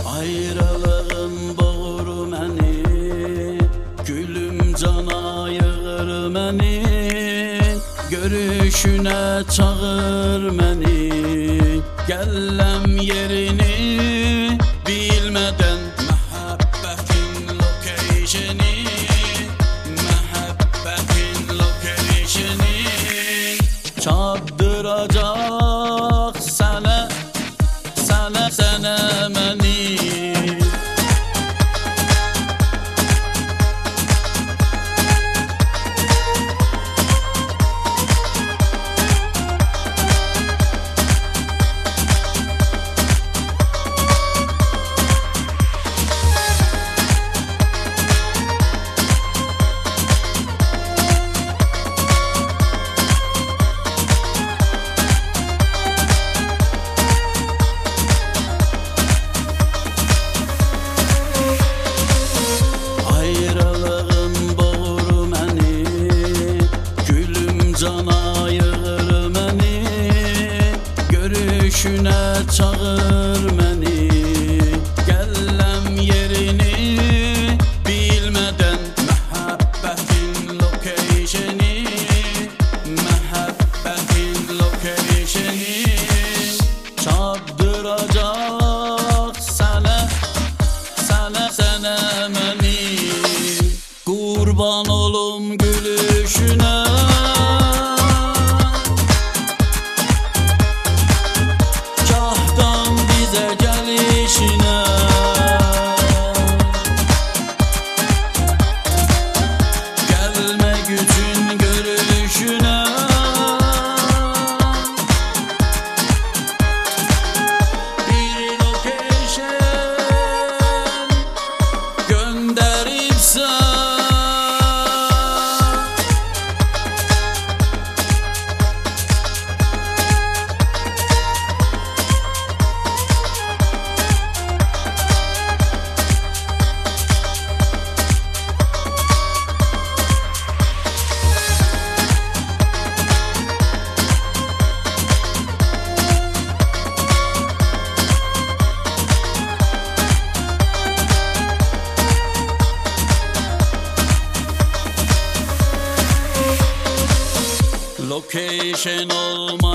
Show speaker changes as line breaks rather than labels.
Ayrılığın boğur məni, gülüm cana yığır məni, görüşünə çağır məni, gəlləm yerini bilmədən məhəbbətin location'ı, məhəbbətin location'ı çatdıracaq sənə məni. Cana yığır məni, görüşünə çağır məni, gəlləm yerini bilmədən məhəbbətin location'ı, məhəbbətin location'ı çatdıracaq sənə məni. Qurban olum gülüşünə, gelmek için görüşüne, bir location gönderipsen location olma